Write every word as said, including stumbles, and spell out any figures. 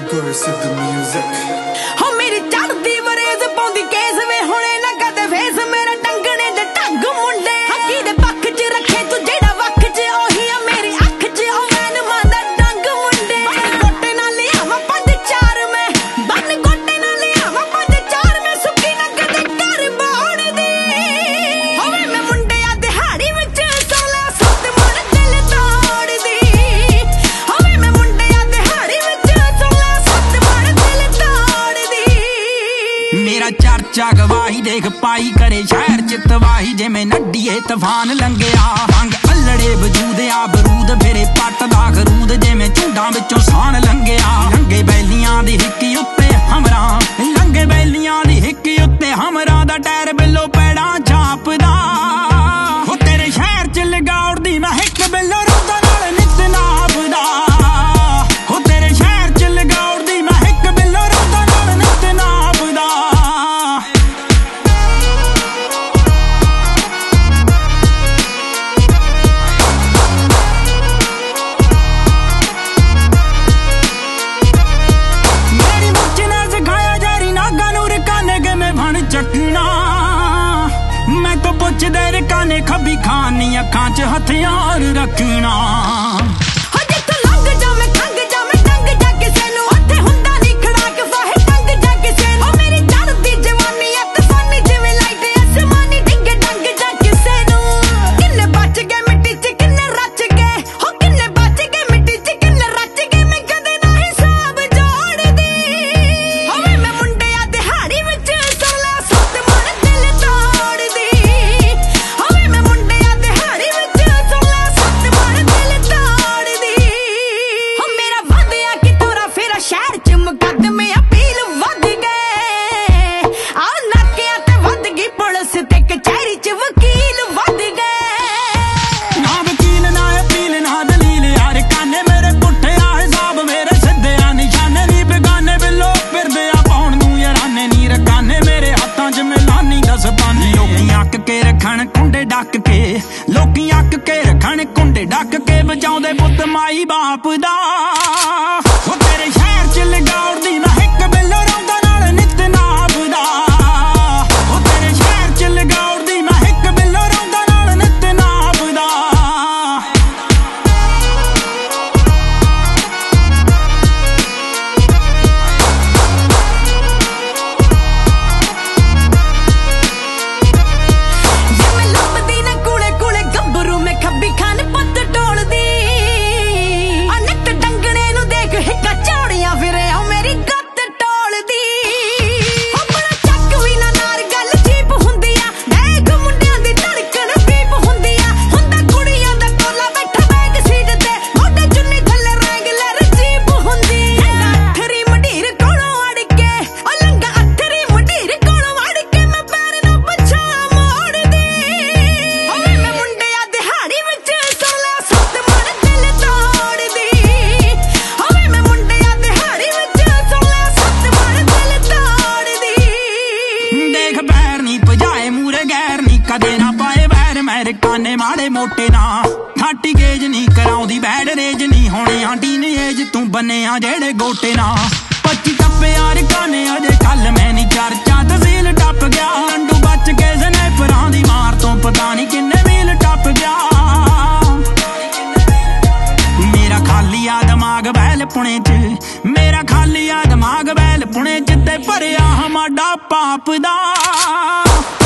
Curse of the music. हो मेरी चढ़दी वरेज पौंदी केस वे हुणे ना कदे फेस मेरे टंगने दे ढंग मुंडे हकी दे पक्ष च रखे तू जेड़ा वख च ओही आ मेरी अख च ओ मैन मांदा डंग मुंडे गोटे नाल लियावा पंज चार मैं बन गोटे नाल लियावा पंज चार मैं सुक्की ना कदे कर बोड़दी होवे मैं मुंडे आ दिहाड़ी विच सोला सत मन दिल तोड़दी होवे मैं मुंडे आ दिहाड़ी विच सोला सत मन दिल तोड़दी मेरा चर्चा गवाही देख पाई करे शहर च तबाही जिवें नड्डीए तूफान लंघिया रंग अल्लड़े वजूद आ बरूद फिरे पट दा खरूद जिवें झुंडां विचों साण लंघिया लंघे बैलियां दी हिक्की उत्ते हमरां लंघे बैलियां दी हिक्की उत्ते हमरां दा टैर बिल्लो पैड़ां छापदा हो तेरे शहर च लगौड़दी मैं हिक बिल्लो रोदा नाल नित नापदा हो तेरे शहर च लगौड़दी मैं हिक बिल्लो रोदा नाल नित नापदा चकना मैं तो पुछ दे काने खबी खानी अखां च हथियार रखना कुंडे डक के लोकी अक के रखण कुंडे डक के बजाउंदे पुत माई बाप दा हो तेरे शहर च लगौड़दी मैं हिक बिल्लो रौंदा नाल नित नापदा हो तेरे शहर च लगौड़दी मैं हिक बिल्लो रौंदा नाल नित नापदा कदे ना पाए बैर मेरे काने माड़े मोटे ना खाटी गेज नहीं कराउंदी बैड रेज नहीं होने आ टीन एज तू बने आ जेड़े गोटे ना पच्ची टप्पे यार काने अजे कल मैं नी चर्चा तहसील टप गया लंडू बच के स्नैपरां दी मार तो पता नहीं किन्ने मील टप गया मेरा खाली आ दिमाग बैल पुणे च मेरा खाली आ दिमाग बैल पुणे च ते भरिया हमाडा पाप दा।